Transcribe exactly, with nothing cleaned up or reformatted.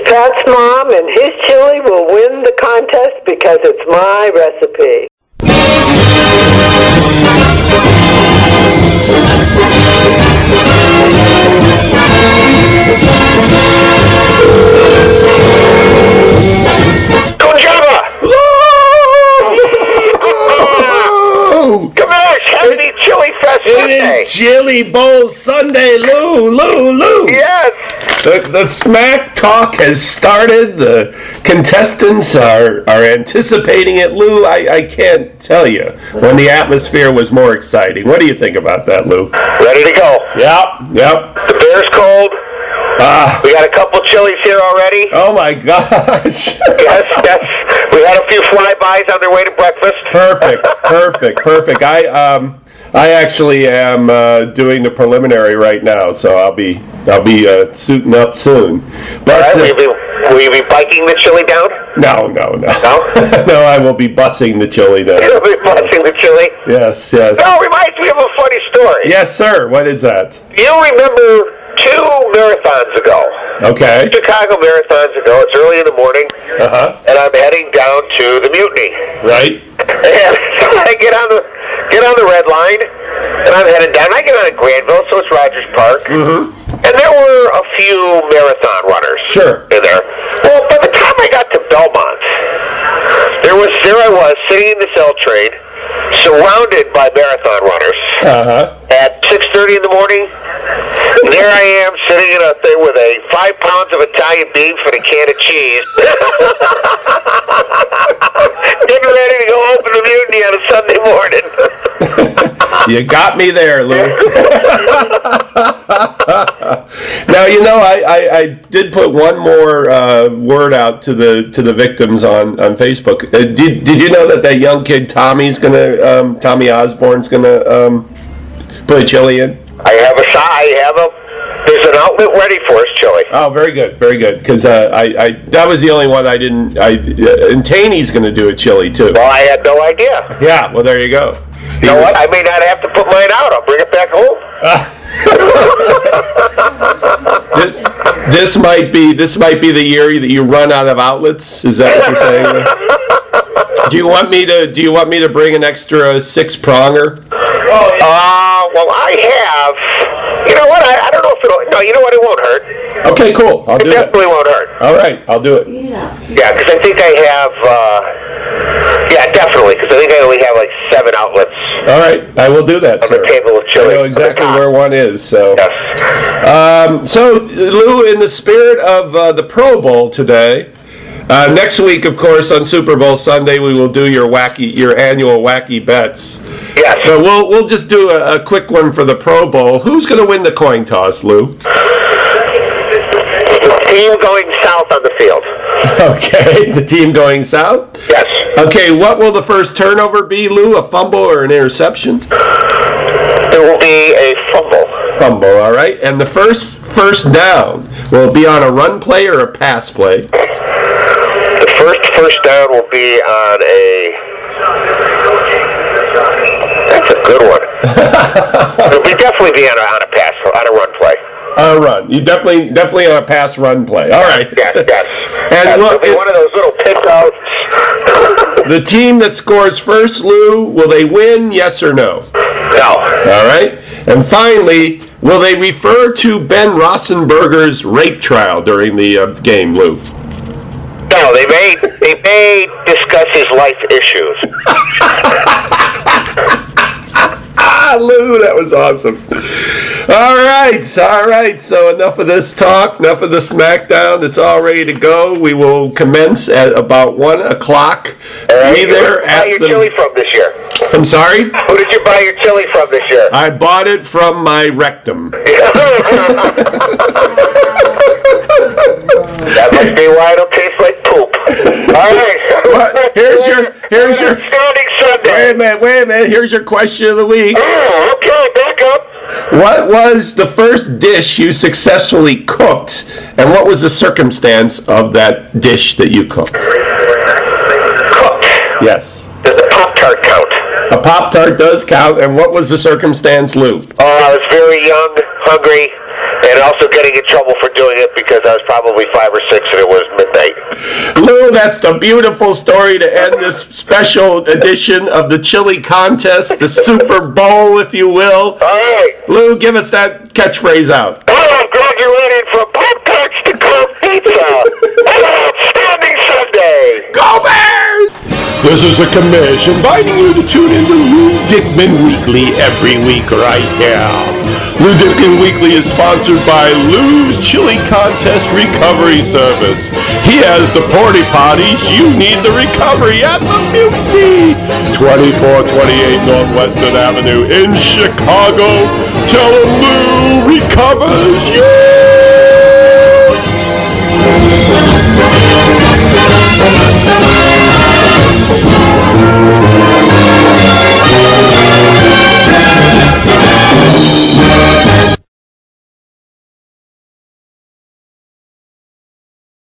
Pat's mom, and his chili will win the contest because it's my recipe. Kojava! Come on, happy Chili Fest Sunday! It is Chili Bowl Sunday, Lou, Lou, Lou! Yes! The, the smack talk has started. The contestants are, are anticipating it, Lou. I, I can't tell you when the atmosphere was more exciting. What do you think about that, Lou? Ready to go. Yep, yep. The beer's cold. Ah. We got a couple chilies here already. Oh my gosh. Yes, yes. We had a few flybys on their way to breakfast. Perfect, perfect, perfect. I um I actually am uh, doing the preliminary right now, so I'll be I'll be uh, suiting up soon. But All right, uh, will, you be, will you be biking the chili down? no, no, no, No? no. I will be bussing the chili down. You'll be busting the chili? Yes, yes. No, it reminds me of a funny story. Yes, sir. What is that? You remember two marathons ago. Okay. Chicago marathons ago. It's early in the morning. Uh-huh. And I'm heading down to the Mutiny. Right. And I get on the get on the red line, and I'm headed down. I get on at Granville, so it's Rogers Park. Mm-hmm. And there were a few marathon runners Sure. in there. Well, by the time I got to Belmont, there was there I was sitting in this L train, surrounded by marathon runners. Uh-huh. At six thirty in the morning, there I am sitting in a thing with a five pounds of Italian beef and a can of cheese. Getting ready to go open the Mutiny on a Sunday morning. You got me there, Lou. Now, you know, I, I, I did put one more uh, word out to the to the victims on, on Facebook. Uh, did, did you know that that young kid Tommy's gonna um, Tommy Osborne's gonna um, put a chili in? I have a I have a there's an outlet ready for us, chili. Oh, very good, very good. Because uh, I, I that was the only one I didn't. I uh, and Taney's going to do a chili too. Well, I had no idea. Yeah, well, there you go. You know what? I may not have to put mine out. I'll bring it back home. this, this might be this might be the year that you run out of outlets. Is that what you're saying? Do you want me to Do you want me to bring an extra six pronger? Oh, uh, well, I have. You know what? I, I don't know if it'll. No, you know what? It won't hurt. Okay, cool. I'll it do It that. definitely won't hurt. All right, I'll do it. Yeah, because I think I have. Uh, yeah, definitely, because I think I only have like seven outlets. All right, I will do that, on sir. the table of chili. I know exactly where one is. So. Yes. Um, so, Lou, in the spirit of uh, the Pro Bowl today. Uh, next week, of course, on Super Bowl Sunday, we will do your wacky, your annual wacky bets. Yes. So we'll we'll just do a, a quick one for the Pro Bowl. Who's going to win the coin toss, Lou? The team going south on the field. Okay, the team going south. Yes. Okay, what will the first turnover be, Lou? A fumble or an interception? There will be a fumble. Fumble, all right. And the first first down, will it be on a run play or a pass play? The first first down will be on a. That's a good one. It'll be definitely be on a, on a pass, on a run play. On a run. You definitely definitely on a pass run play. All right. Yes, yes. And yes, look, it'll be one of those little pickouts. The team that scores first, Lou, will they win? Yes or no? No. All right. And finally, will they refer to Ben Roethlisberger's rape trial during the uh, game, Lou? No, they may they may discuss his life issues. Ah, Lou, that was awesome. All right, all right. So enough of this talk, enough of the SmackDown. It's all ready to go. We will commence at about one o'clock. All right. Be there Who did you at buy your the. chili from this year? I'm sorry. Who did you buy your chili from this year? I bought it from my rectum. That must be why it'll taste like poop. All right. What? Here's your. Here's your. Standing Sunday. Wait a minute. Wait a minute. Here's your question of the week. Oh, okay, back up. What was the first dish you successfully cooked, and what was the circumstance of that dish that you cooked? Cooked. Yes. Does the Pop-Tart count? A Pop-Tart does count, and what was the circumstance, Lou? Oh, I was very young, hungry, and and also getting in trouble for doing it because I was probably five or six and it was midnight. Lou, that's the beautiful story to end this special edition of the Chili Contest, the Super Bowl, if you will. All right. Lou, give us that catchphrase out. Oh, I'm graduating from Pop-Tarts to cold pizza. Have an outstanding Sunday. Go Bears! This is a commission inviting you to tune into Lou Dickman Weekly every week right here. Lou Dickman Weekly is sponsored by Lou's Chili Contest Recovery Service. He has the porta potties. You need the recovery at the Mutiny. twenty-four twenty-eight Northwestern Avenue in Chicago. Tell him Lou recovers you.